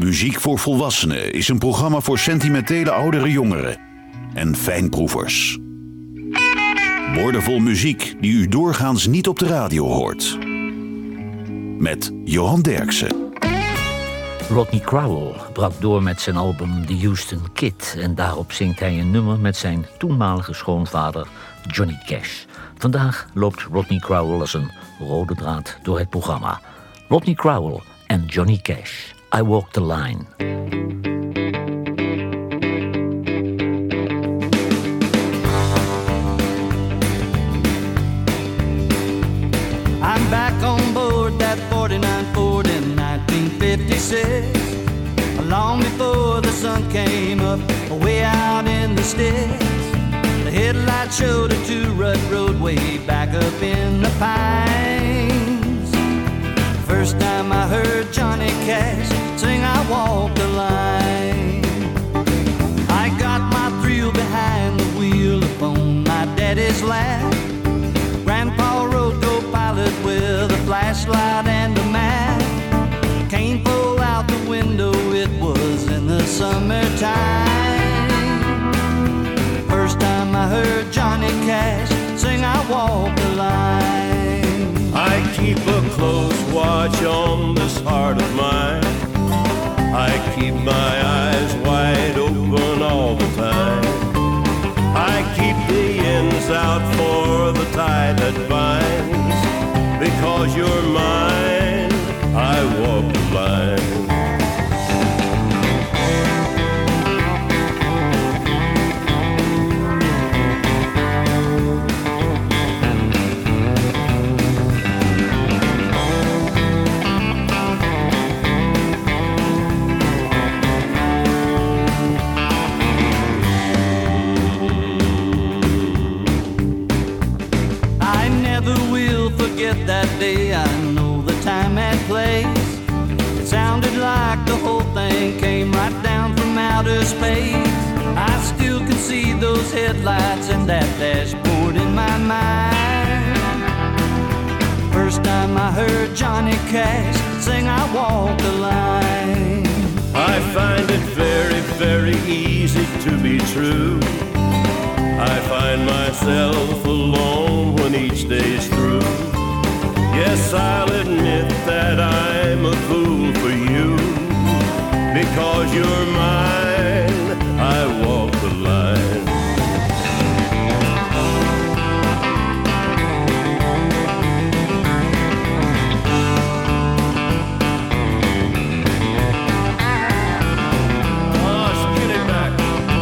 Muziek voor Volwassenen is een programma voor sentimentele oudere jongeren en fijnproevers. Woordenvol muziek die u doorgaans niet op de radio hoort. Met Johan Derksen. Rodney Crowell brak door met zijn album The Houston Kid. En daarop zingt hij een nummer met zijn toenmalige schoonvader Johnny Cash. Vandaag loopt Rodney Crowell als een rode draad door het programma. Rodney Crowell en Johnny Cash. I Walk the Line. I'm back on board that 49 Ford in 1956. Long before the sun came up, way out in the sticks. The headlights showed a two-rut roadway back up in the pines. First time I heard Johnny Cash sing I Walk the Line. I got my thrill behind the wheel upon my daddy's lap. Grandpa rode co-pilot with a flashlight and a map. Cane pulled out the window, it was in the summertime. First time I heard Johnny Cash sing I Walk the Line. I keep a close watch on this heart of mine. I keep my eyes wide open all the time. I keep the ends out for the tie that binds. Because you're mine, I walk the line. That day I know the time and place. It sounded like the whole thing came right down from outer space. I still can see those headlights and that dashboard in my mind. First time I heard Johnny Cash sing I Walk the Line. I find it very, very easy to be true. I find myself alone when each day's through. Yes, I'll admit that I'm a fool for you. Because you're mine, I walk the line. Oh, spin it back.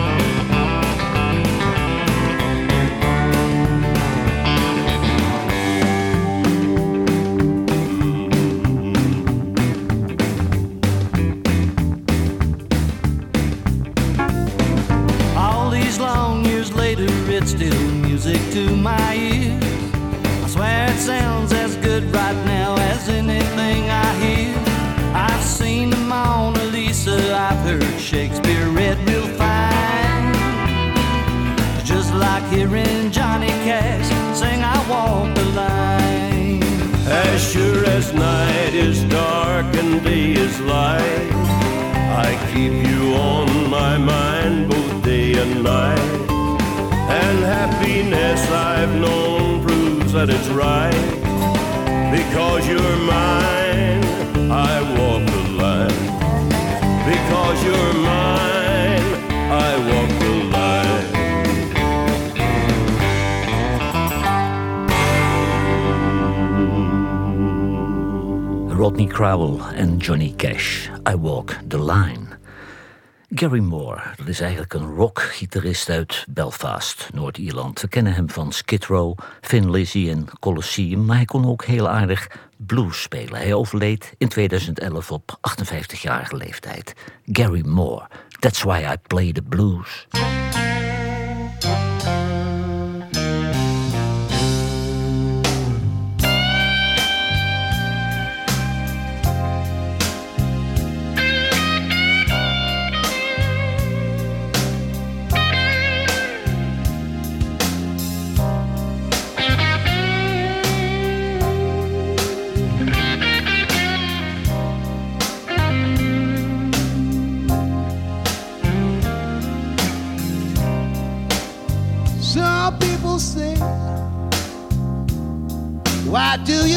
It's still music to my ears. I swear it sounds as good right now as anything I hear. I've seen the Mona Lisa, I've heard Shakespeare read real fine. Just like hearing Johnny Cash sing I Walk the Line. As sure as night is dark and day is light, I keep you on my mind both day and night. And happiness I've known proves that it's right. Because you're mine, I walk the line. Because you're mine, I walk the line. Rodney Crowell en Johnny Cash. I Walk the Line. Gary Moore, dat is eigenlijk een rockgitarist uit Belfast, Noord-Ierland. We kennen hem van Skid Row, Thin Lizzy en Colosseum, maar hij kon ook heel aardig blues spelen. Hij overleed in 2011 op 58-jarige leeftijd. Gary Moore, That's Why I Play the Blues.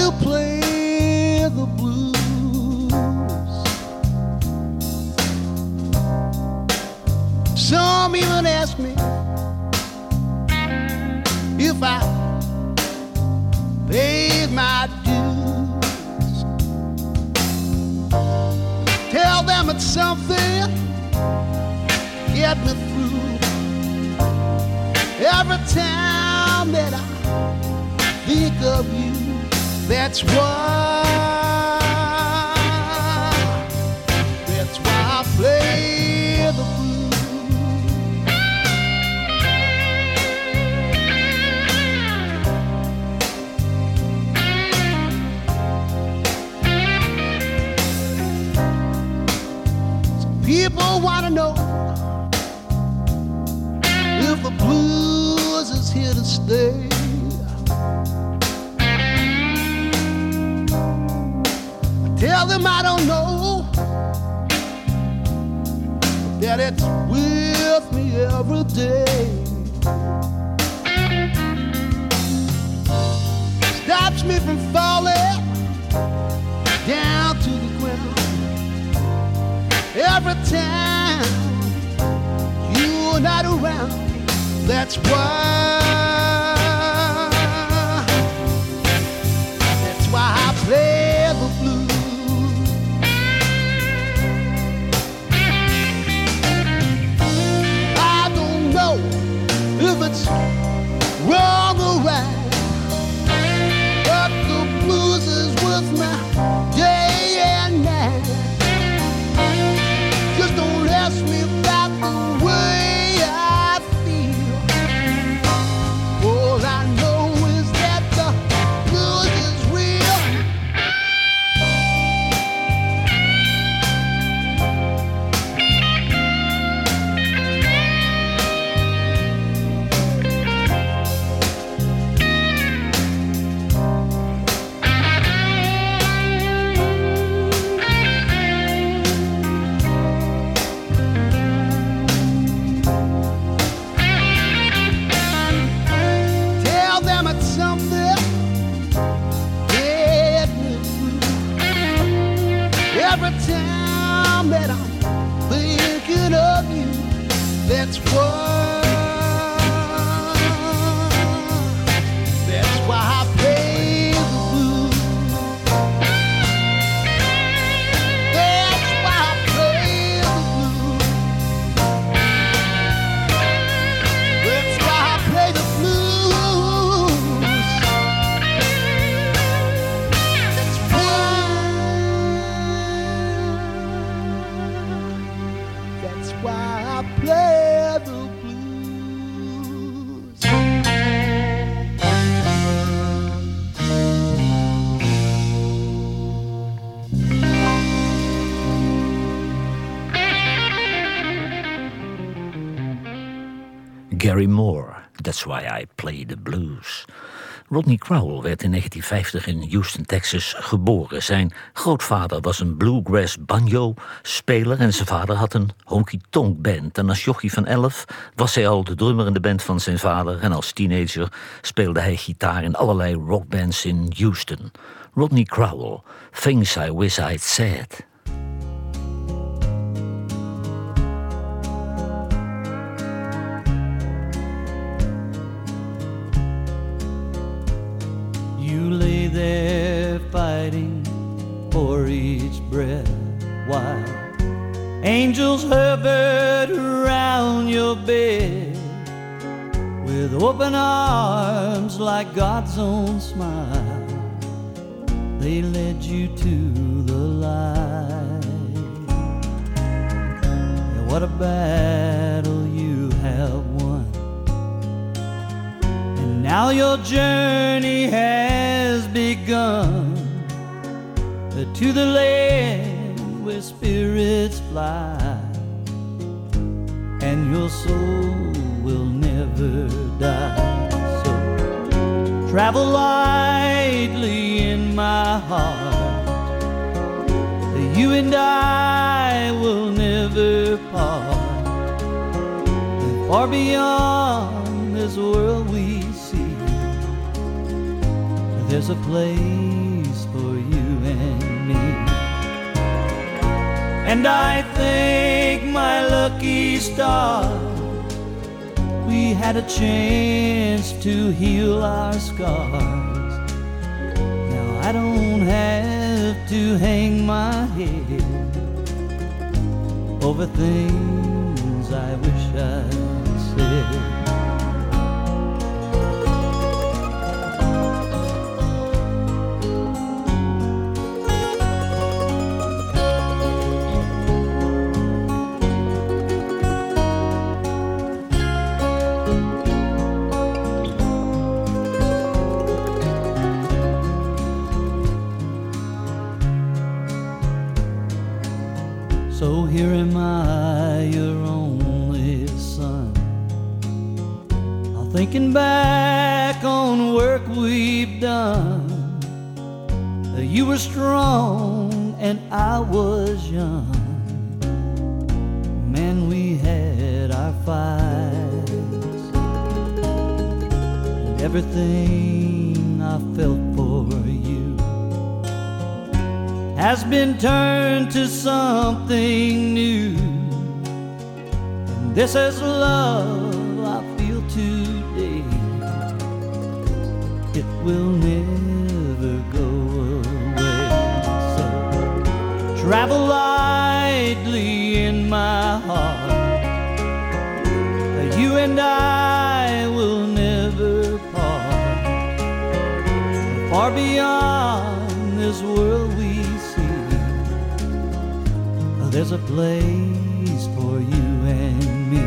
to play the blues. Some even ask me if I paid my dues. Tell them it's something get me through. Every time that I think of you, that's why I play the blues. People want to know if the blues is here to stay. I tell them I don't know, that it's with me every day. Stops me from falling down to the ground. Every time you're not around, that's why I play the blues. I don't know if it's wrong or right, but the blues is with me day and night. Just don't ask me about the way I feel. All I know is that the blues is real. Tell them it's something get me through. Every time that I'm thinking of you, that's why I play the blues. That's why I play the blues. That's why I play the blues. That's why I play the blues. Gary Moore, That's Why I Play the Blues. Rodney Crowell werd in 1950 in Houston, Texas geboren. Zijn grootvader was een bluegrass banjo-speler en zijn vader had een honky-tonk band. En als jochie van 11 was hij al de drummer in de band van zijn vader en als teenager speelde hij gitaar in allerlei rockbands in Houston. Rodney Crowell, Things I Wish I'd Said. You lay there fighting for each breath while angels hovered around your bed with open arms like God's own smile. They led you to the light. And what a battle you have won. Now your journey has begun to the land where spirits fly, and your soul will never die. So travel lightly in my heart. You and I will never part. And far beyond this world we see, there's a place And I thank my lucky stars we had a chance to heal our scars. Now I don't have to hang my head over things I wish I'd said. So here am I, your only son, all thinking back on work we've done. You were strong and I was young. Man, we had our fights, and everything I felt for you has been turned to something new. And this is love I feel today. It will never go away. So travel lightly in my heart. You and I will never part. Far beyond this world we there's a place for you and me.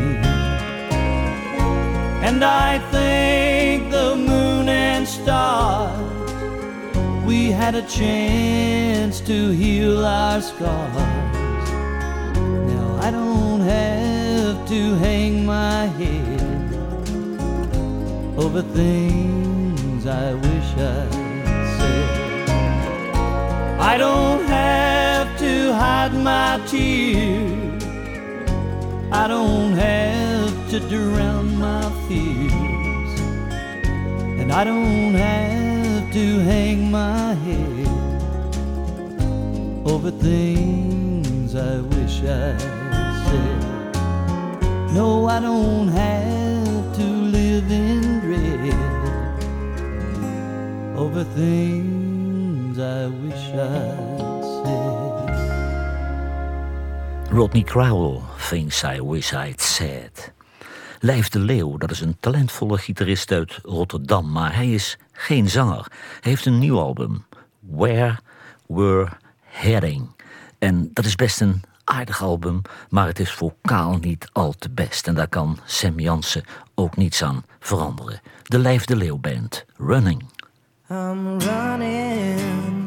And I thank the moon and stars we had a chance to heal our scars. Now I don't have to hang my head over things I wish I'd said. I don't have to hide my tears. I don't have to drown my fears. And I don't have to hang my head over things I wish I said. No, I don't have to live in dread over things I wish I'd said. Rodney Crowell, Things I Wish I'd Said. Lijf de Leeuw, dat is een talentvolle gitarist uit Rotterdam, maar hij is geen zanger. Hij heeft een nieuw album, Where We're Heading. En dat is best een aardig album, maar het is vocaal niet al te best. En daar kan Sam Jansen ook niets aan veranderen. De Lijf de Leeuw Band, Running. I'm running.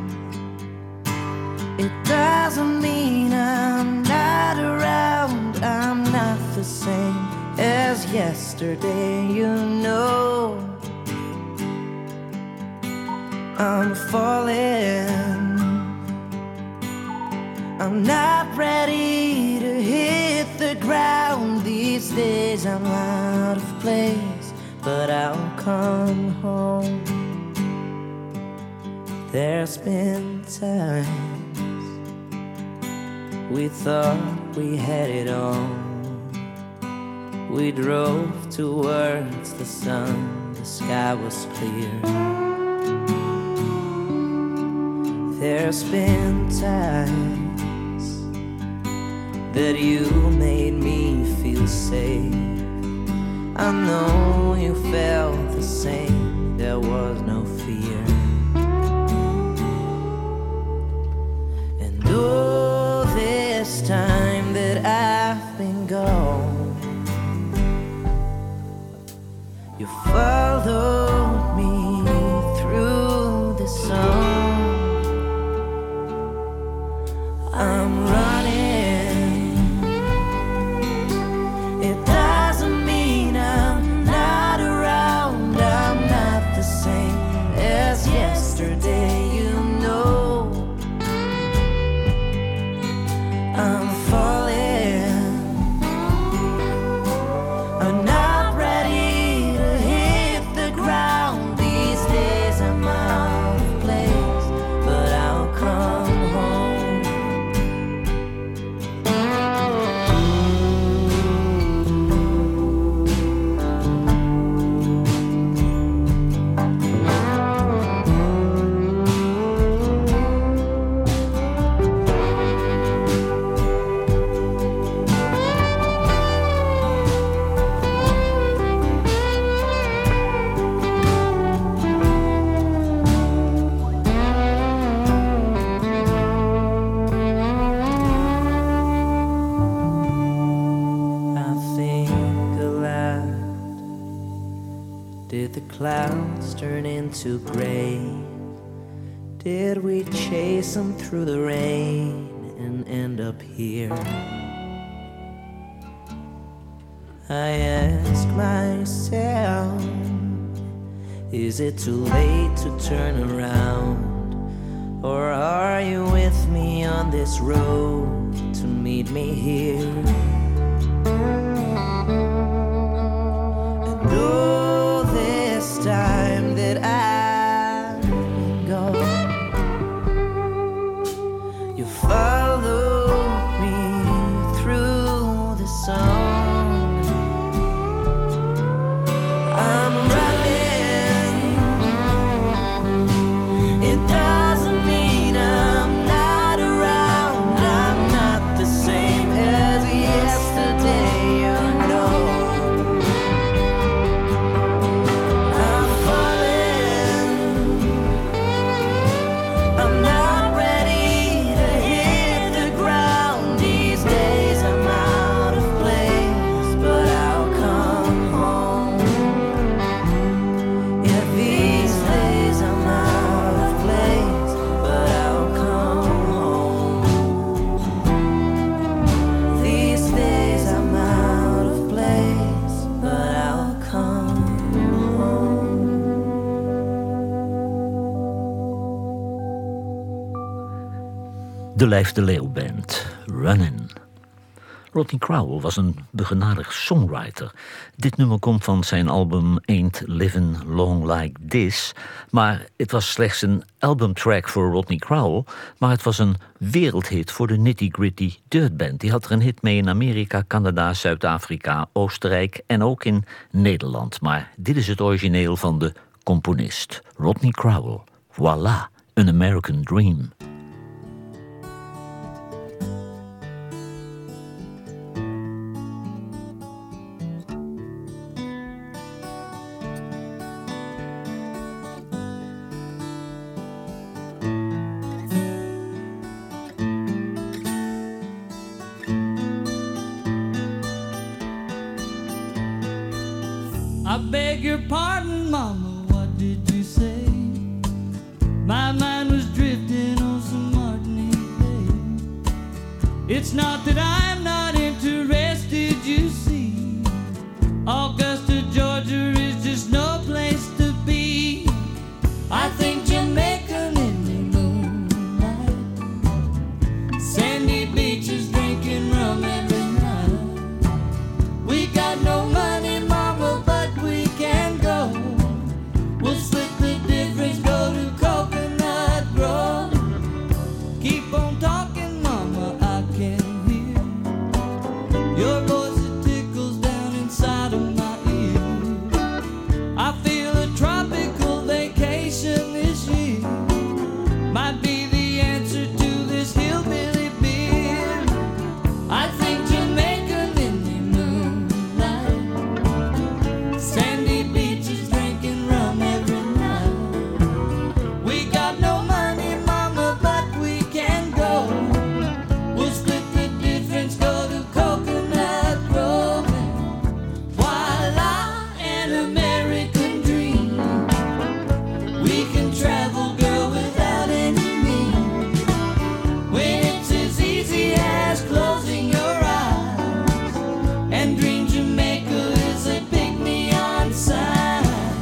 It doesn't mean I'm not around. I'm not the same as yesterday, you know. I'm falling. I'm not ready to hit the ground these days. I'm out of place, but I'll come home. There's been times we thought we had it all. We drove towards the sun, the sky was clear. There's been times that you made me feel safe. I know you felt the same, there was no fear. And oh, this time that I've been gone, you followed me through the song. I'm running. It doesn't mean I'm not around. I'm not the same as yesterday, you know. I'm falling. I'm not ready to hit the ground these days. I'm out of place, but I'll come home. turn into gray? Did we chase them through the rain and end up here? I ask myself, is it too late to turn around? Or are you with me on this road to meet me here? And though this time that I go, you follow me through the song. I'm running. It doesn't mean I'm not around. I'm not the same as yesterday, you know. I'm falling. I'm not ready to hit the ground. These days I'm out of place, but I'll come home. Yeah, these days I'm out of place, but I'll come home. These days I'm out of place, but I'll come home. De Lijf de Leeuw Band, Runnin'. Rodney Crowell was een begenadigd songwriter. Dit nummer komt van zijn album Ain't Livin' Long Like This. Maar het was slechts een albumtrack voor Rodney Crowell, maar het was een wereldhit voor de Nitty Gritty Dirt Band. Die had er een hit mee in Amerika, Canada, Zuid-Afrika, Oostenrijk en ook in Nederland. Maar dit is het origineel van de componist, Rodney Crowell. Voilà, An American Dream. I beg your pardon, Mama, what did you say? My mind was drifting on some Martinique Bay. It's not that I'm not interested, you see. Augusta, Georgia is just no place to be. I think Jamaica in the moonlight, sandy beaches drinking rum every night. We got no money, Mama, but we can go. We'll split the difference, go to Coconut Grove. Keep on talking, Mama, I can hear your voice, it tickles down inside of my ear. I feel a tropical vacation this year might be the answer to this hillbilly beer. I think Jamaica in the moonlight, sandy beaches drinking rum every night. We got no money, Mama, but we can go. We'll split the difference, go to Coconut Grove. Voila, an American dream. We can travel, girl, without any means. When it's as easy as closing your eyes, and Dream Jamaica is a big neon sign.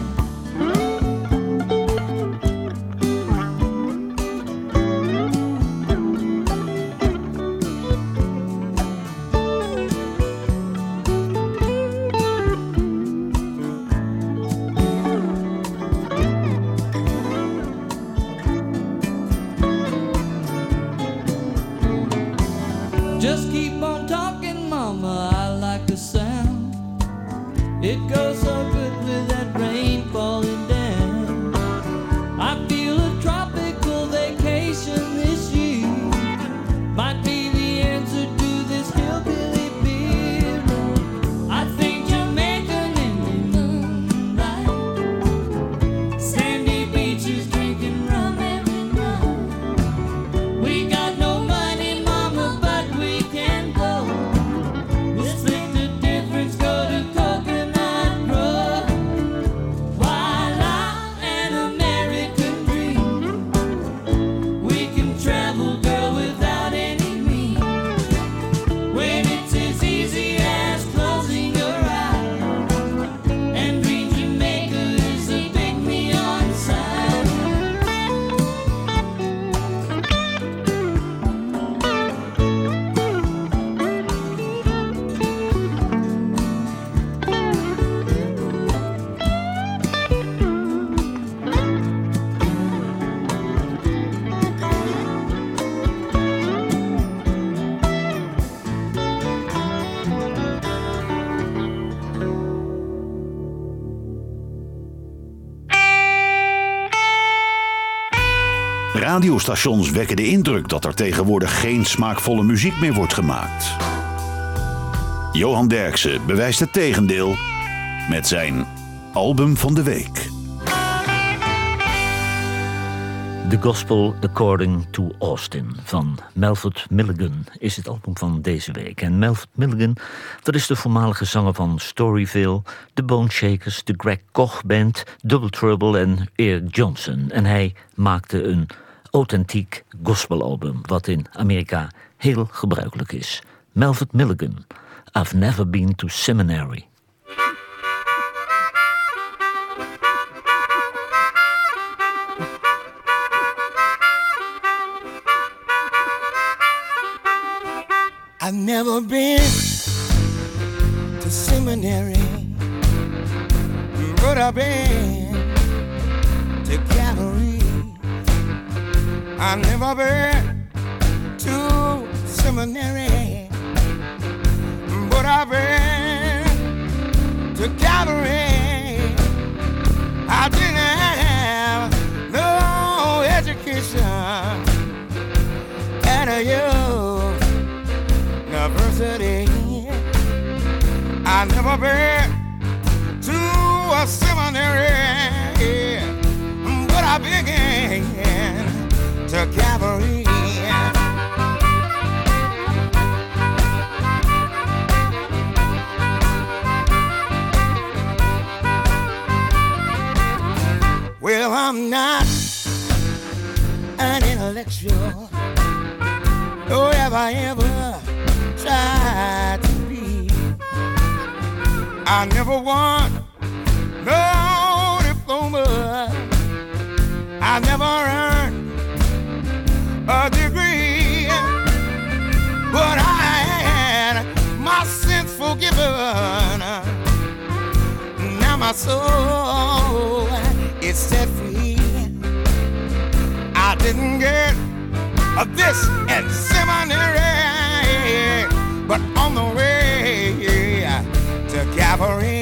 Just keep on talking, Mama, I like the sound. It goes so good with that rain falling down. I feel a tropical vacation this year might be the answer to this hillbilly beer. I think Jamaican in the moonlight, sandy beaches drinking rum every night. We got no money, Mama, but we can go. We'll split the difference, go to Coconut Grove. radiostations wekken de indruk dat er tegenwoordig geen smaakvolle muziek meer wordt gemaakt. Johan Derksen bewijst het tegendeel met zijn album van de week. The Gospel According to Austin van Melvin Milligan is het album van deze week. En Melvin Milligan, dat is de voormalige zanger van Storyville, de Bone Shakers, de Greg Koch Band, Double Trouble en Eric Johnson. En hij maakte een authentiek gospelalbum, wat in Amerika heel gebruikelijk is. Melvin Milligan, I've Never Been to Seminary. I've never been to seminary, but I've been to Calvary. I've never been to seminary, but I've been to Calvary. I didn't have no education at a university. I've never been to a seminary, but I've been to Calvary. Well, I'm not an intellectual, nor have I ever tried to be. I never won no diploma, I never earned a degree, but I had my sins forgiven. Now my soul is set free. I didn't get this in seminary, but on the way to Calvary.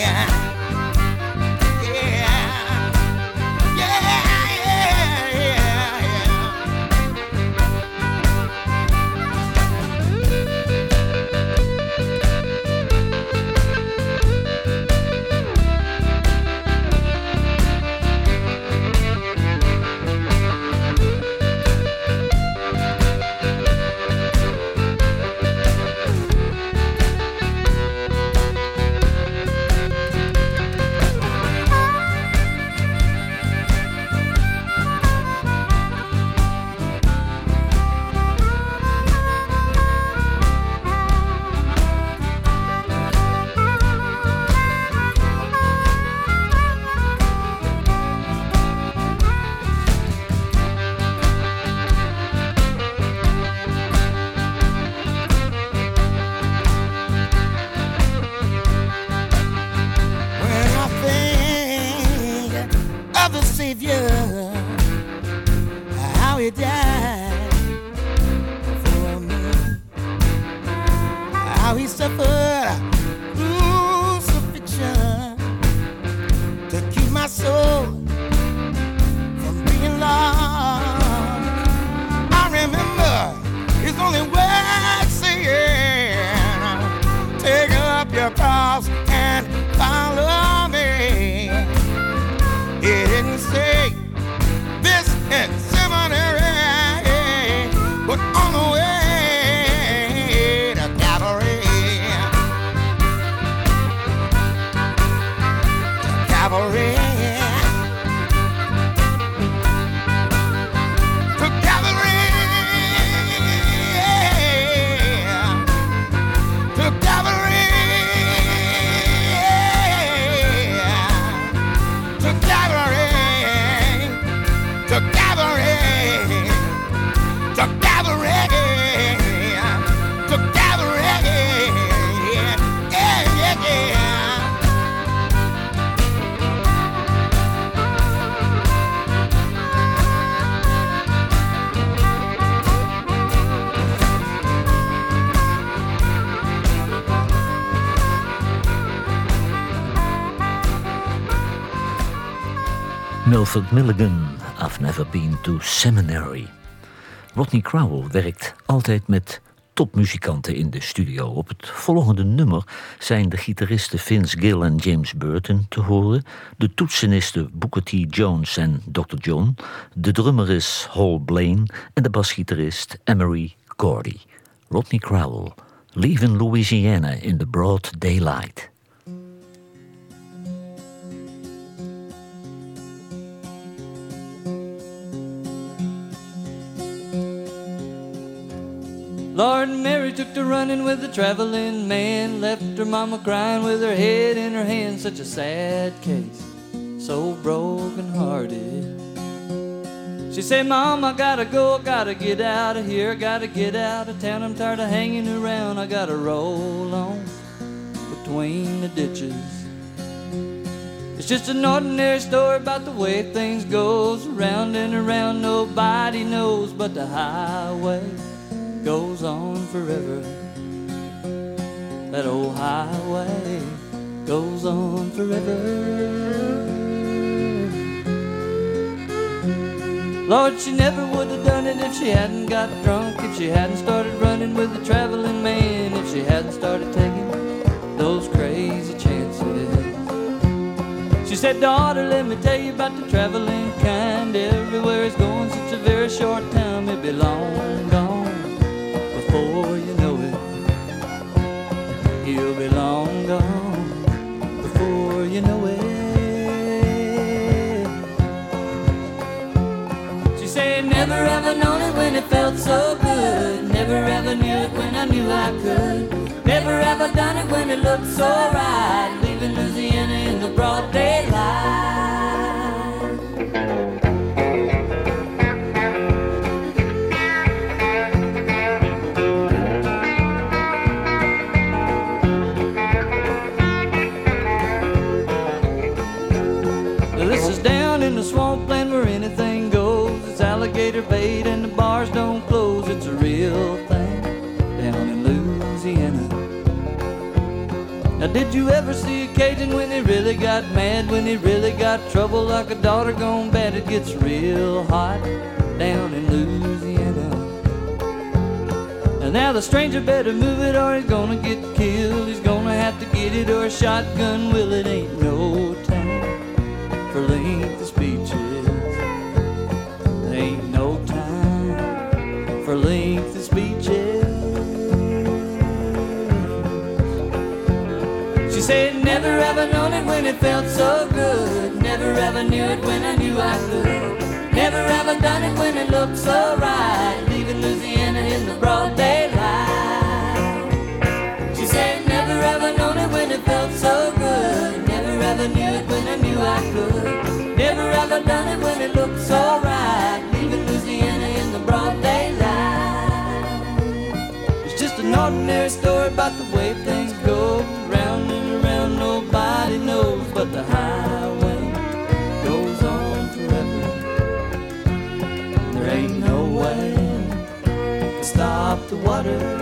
How he died for me, how he suffered crucifixion to keep my soul from being lost. I remember his only word saying, take up your cross and follow me. He didn't say this in seminary, but on the way to Calvary. To Calvary. To Calvary. To Calvary. To Calvary. To Calvary, to Calvary, to Calvary, yeah, yeah, yeah. Melvin Milligan, I've Never Been to Seminary. Rodney Crowell werkt altijd met topmuzikanten in de studio. Op het volgende nummer zijn de gitaristen Vince Gill en James Burton te horen, de toetsenisten Booker T. Jones en Dr. John, de drummer is Hal Blaine en de basgitarist Emery Gordy. Rodney Crowell, Leaving Louisiana in the Broad Daylight. Lord Mary took to running with the traveling man, left her mama crying with her head in her hand. Such a sad case, so broken hearted. She said, Mom, I gotta go, I gotta get out of here, I gotta get out of town, I'm tired of hanging around, I gotta roll on between the ditches. It's just an ordinary story about the way things goes, around and around, nobody knows, but the highway goes on forever. That old highway goes on forever. Lord, she never would have done it if she hadn't got drunk, if she hadn't started running with the traveling man, if she hadn't started taking those crazy chances. She said, daughter, let me tell you about the traveling kind. Everywhere it's going, such a very short time, it be long gone before you know it. He'll be long gone before you know it. She said, never ever known it when it felt so good. Never ever knew it when I knew I could. Never ever done it when it looked so right. Leaving Louisiana in the broad daylight. This is down in the swampland where anything goes. It's alligator bait and the bars don't close. It's a real thing down in Louisiana. Now did you ever see a Cajun when he really got mad, when he really got trouble like a daughter gone bad? It gets real hot down in Louisiana. And now the stranger better move it or he's gonna get killed. He's gonna have to get it or a shotgun will. It ain't no time for lengthy speeches. There ain't no time for lengthy speeches. She said, never ever known it when it felt so good. Never ever knew it when I knew I could. Never ever done it when it looked so right. Leaving Louisiana in the broad daylight. She said, never ever known it when it felt so good. Never ever knew it when I knew I could. Never ever done it when it looked so right. Leaving Louisiana in the broad daylight. It's just an ordinary story about the way things go. Round and around, nobody knows, but the highway goes on forever. There ain't no way to stop the water.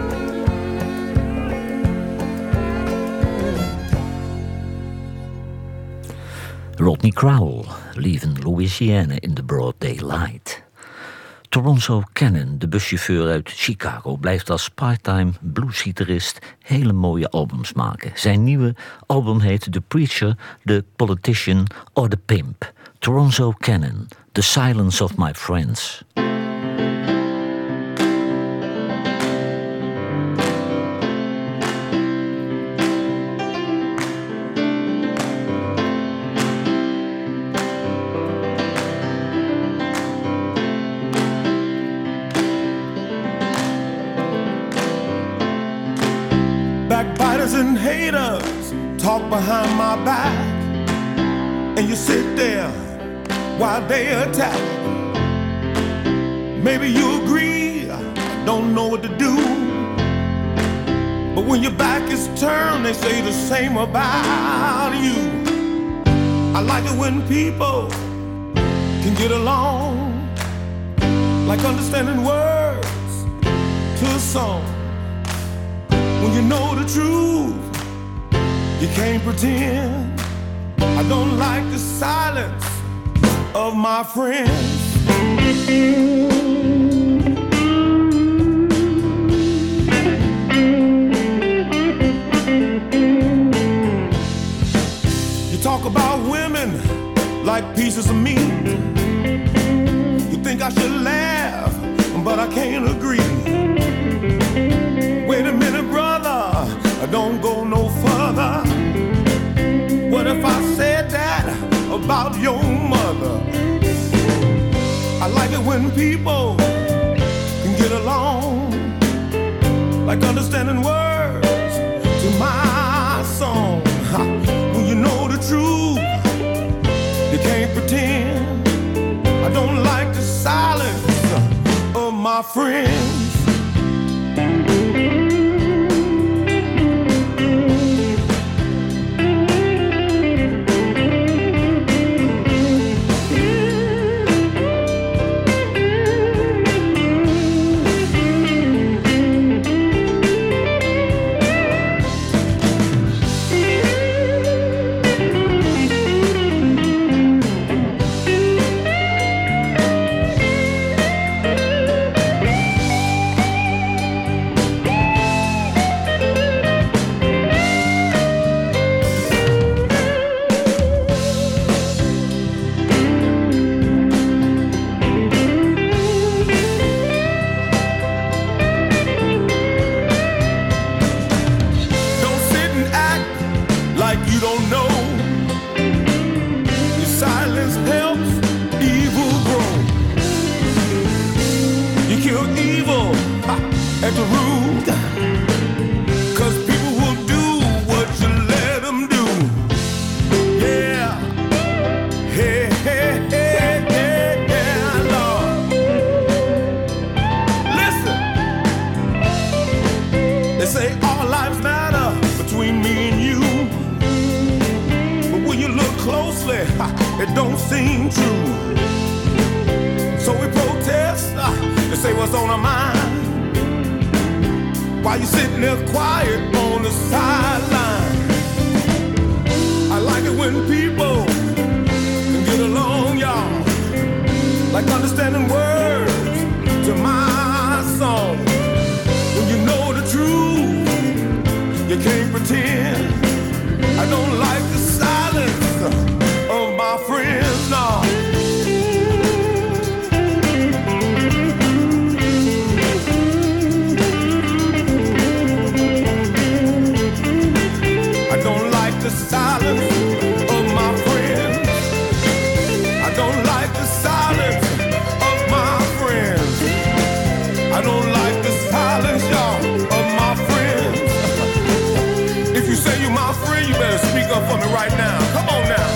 Rodney Crowell, Leaving Louisiana in the Broad Daylight. Toronzo Cannon, de buschauffeur uit Chicago, blijft als part-time bluesgitarist hele mooie albums maken. Zijn nieuwe album heet The Preacher, The Politician or The Pimp. Toronzo Cannon, The Silence of My Friends. Backbiters and haters talk behind my back, and you sit there while they attack. Maybe you agree, I don't know what to do, but when your back is turned, they say the same about you. I like it when people can get along, like understanding words to a song. When you know the truth, you can't pretend. I don't like the silence of my friends. You talk about women like pieces of meat. You think I should laugh, but I can't agree. Wait a minute, brother, don't go no further. What if I said that about your mother? I like it when people can get along, like understanding words to my song. When you know the truth, you can't pretend. I don't like the silence of my friends. It don't seem true. So we protest and say what's on our mind, while you sitting there quiet on the sideline. I like it when people can get along, y'all, like understanding words to my song. When you know the truth, you can't pretend. I don't like the silence of my friends, no. I don't like the silence of my friends. I don't like the silence of my friends. I don't like the silence, y'all, of my friends. If you say you're my friend, you better speak up for me right now. Come on now.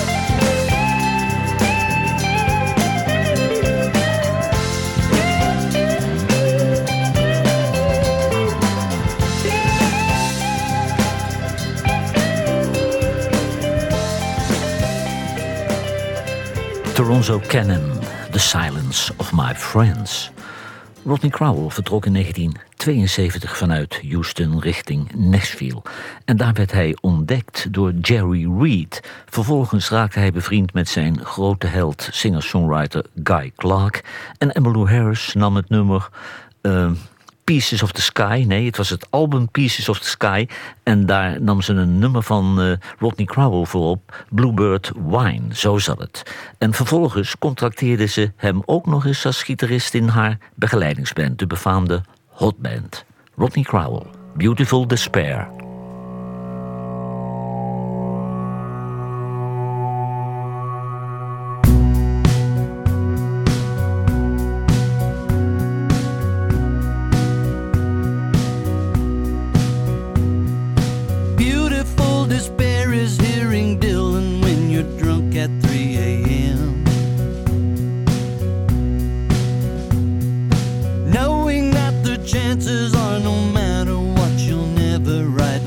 Toronzo Cannon, The Silence of My Friends. Rodney Crowell vertrok in 1972 vanuit Houston richting Nashville. En daar werd hij ontdekt door Jerry Reed. Vervolgens raakte hij bevriend met zijn grote held, singer-songwriter Guy Clark. En Emmylou Harris nam het nummer Pieces of the Sky. Nee, het was het album Pieces of the Sky. En daar nam ze een nummer van Rodney Crowell voorop, Bluebird Wine, zo zat het. En vervolgens contracteerde ze hem ook nog eens als gitarist in haar begeleidingsband, de befaamde Hot Band. Rodney Crowell, Beautiful Despair. Despair is hearing Dylan when you're drunk at 3 a.m. Knowing that the chances are no matter what you'll never write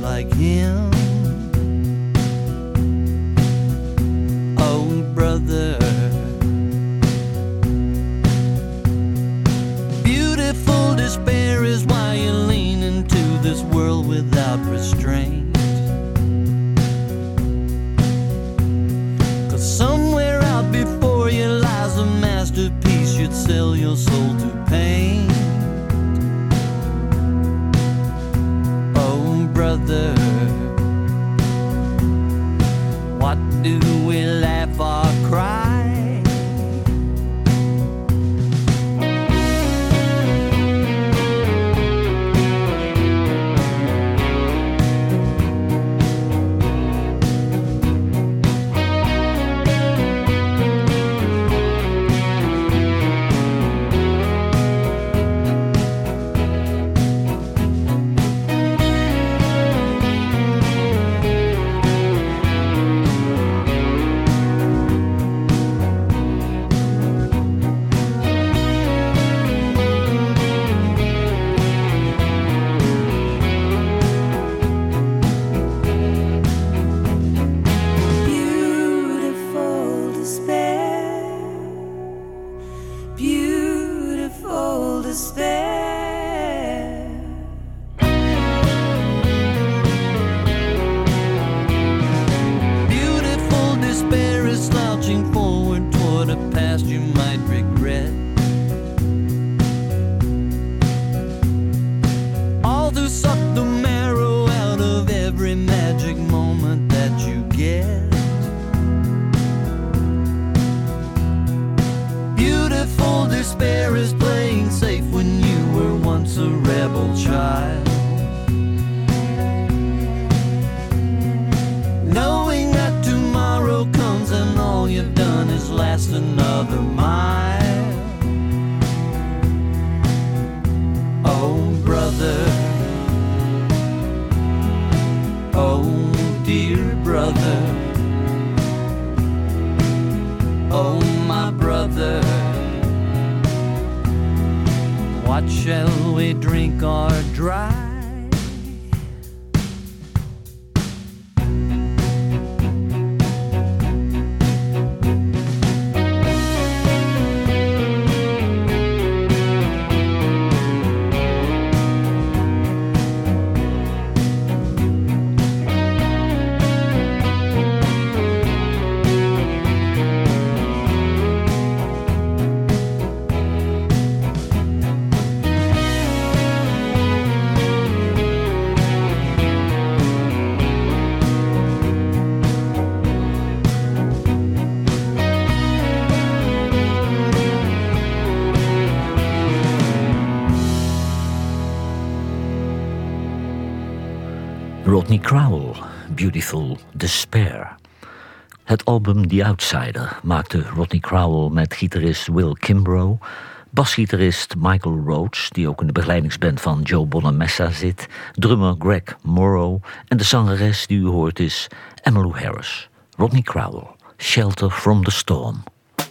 rebel child. Knowing that tomorrow comes and all you've done is last another mile. Oh, brother, oh, dear brother, oh, my brother, what shall we drink or dry? Rodney Crowell, Beautiful Despair. Het album The Outsider maakte Rodney Crowell met gitarist Will Kimbrough, basgitarist Michael Rhodes, die ook in de begeleidingsband van Joe Bonamessa zit, drummer Greg Morrow en de zangeres die u hoort is Emmylou Harris. Rodney Crowell, Shelter from the Storm.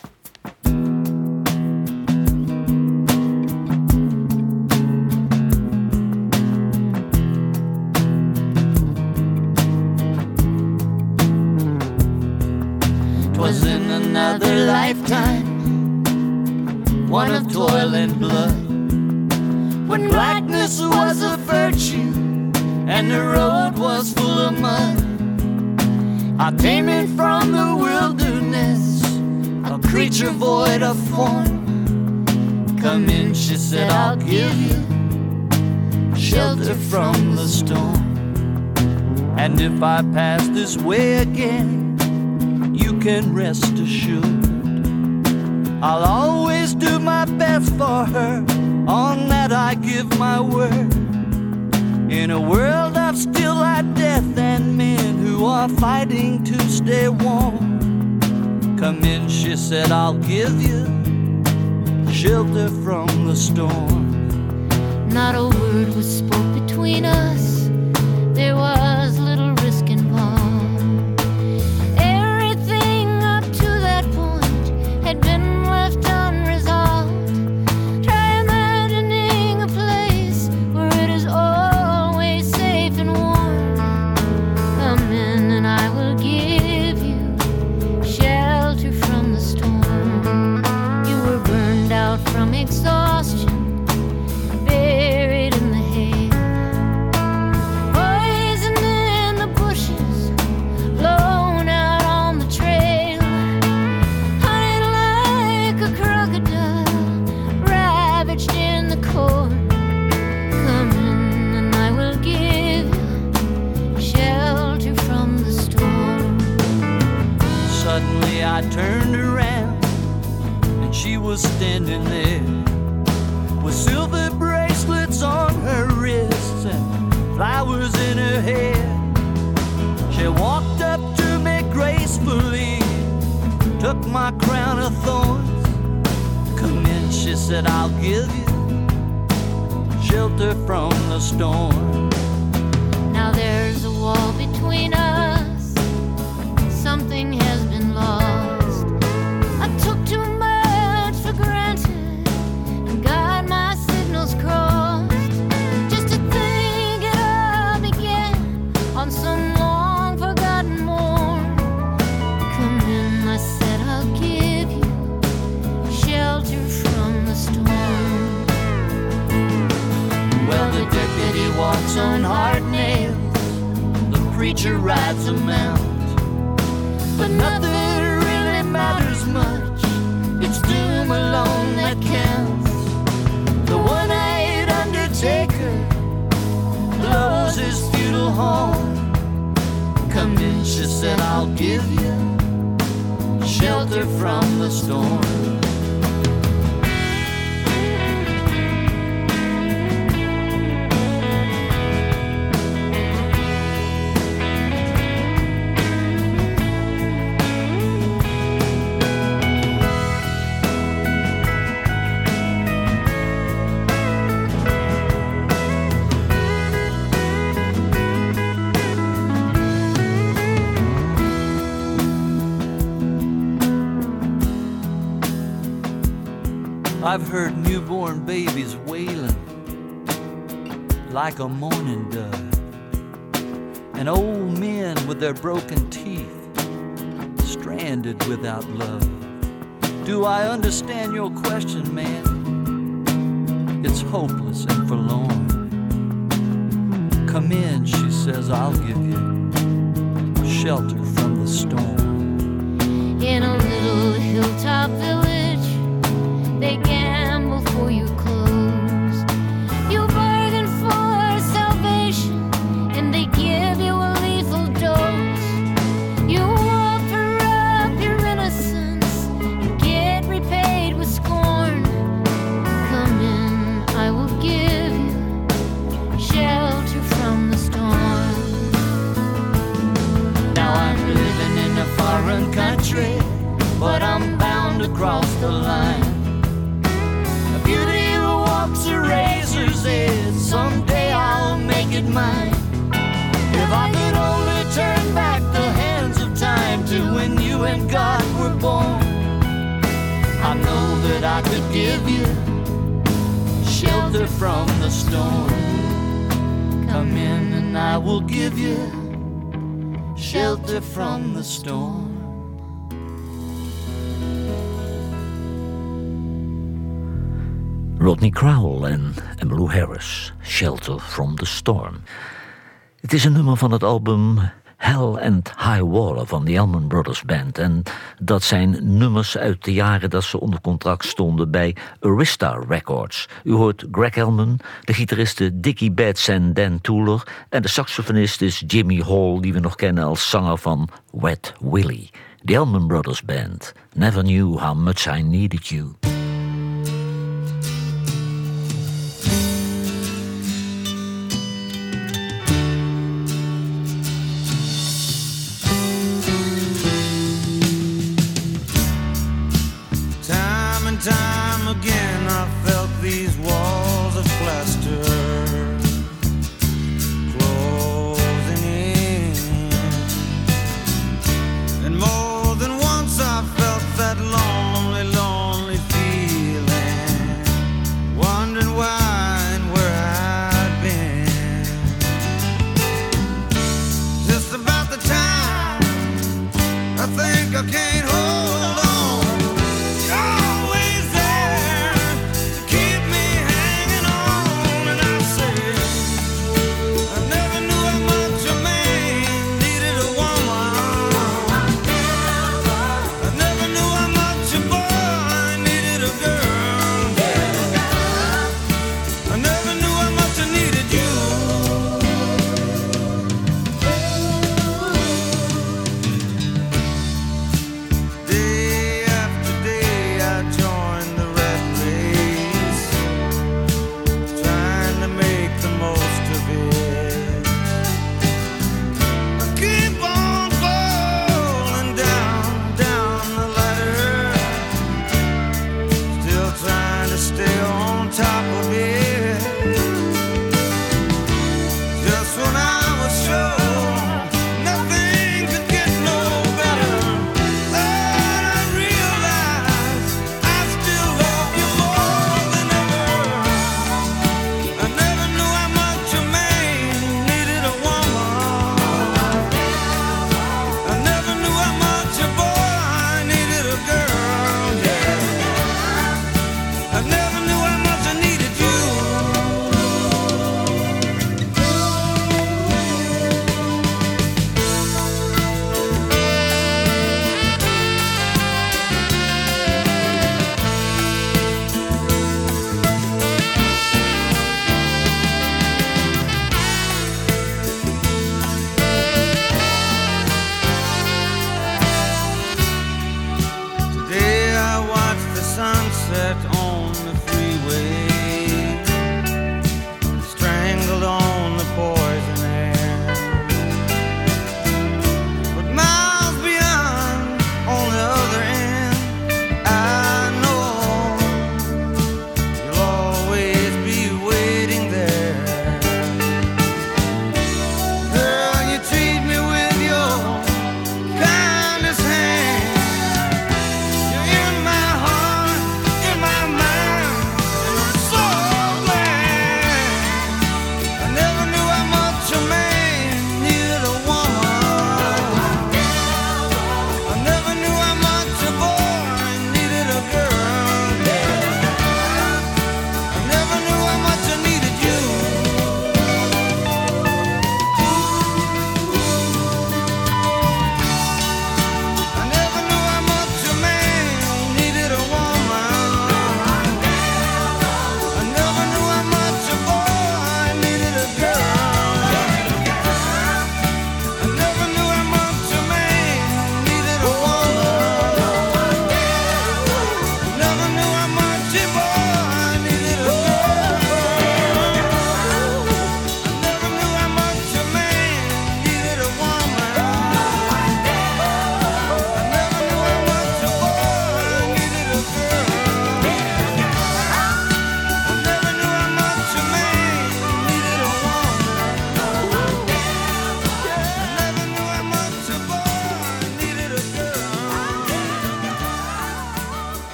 'Twas in another lifetime, one of toil and blood, when blackness was a virtue and the road was full of mud. I came in from the wilderness, a creature void of form. Come in, she said, I'll give you shelter from the storm. And if I pass this way again, you can rest assured I'll always do my best for her. On that I give my word. In a world of still like death and men who are fighting to stay warm, come in, she said, I'll give you shelter from the storm. Not a word was spoke between us. There was little risk involved. Everything up to that point had been left unresolved. Try imagining a place where it is always safe and warm. Come in and I will give you shelter from the storm. You were burned out from exhaustion, buried in the hay, poison in the bushes, blown out on the trail, hunted like a crocodile, ravaged in the court. Come in and I will give you shelter from the storm. Suddenly I turned around and she was standing there with silver bracelets on her wrists and flowers in her hair. She walked up to me gracefully, took my crown of thorns. Come in, she said, I'll give you shelter from the storm. Now there's a wall between us. Something has been lost. I took too much for granted and got my signals crossed. Just to think it all began on some long forgotten morn. Come in, I said, I'll give you shelter from the storm. Well, the deputy walks on hard nails, the preacher rides a mount, but nothing really matters much. It's doom alone that counts. The one-eyed undertaker blows his futile horn. Come in, she said, I'll give you shelter from the storm. I've heard newborn babies wailing like a mourning dove, and old men with their broken teeth stranded without love. Do I understand your question, man? It's hopeless and forlorn. Come in, she says, I'll give you shelter from the storm. In a little hilltop village, they gamble for your clothes. You bargain for salvation, and they give you a lethal dose. You offer up your innocence and get repaid with scorn. Come in, I will give you shelter from the storm. Now I'm living in a foreign country, but I'm bound to cross the line. A beauty who walks a razor's edge, someday I'll make it mine. If I could only turn back the hands of time to when you and God were born, I know that I could give you shelter from the storm. Come in and I will give you shelter from the storm. Rodney Crowell en Emmylou Harris, Shelter from the Storm. Het is een nummer van het album Hell and High Water van de Allman Brothers Band. En dat zijn nummers uit de jaren dat ze onder contract stonden bij Arista Records. U hoort Greg Allman, de gitaristen Dickie Betts en Dan Tooler, en de saxofonist is Jimmy Hall, die we nog kennen als zanger van Wet Willie. The Allman Brothers Band, Never Knew How Much I Needed You.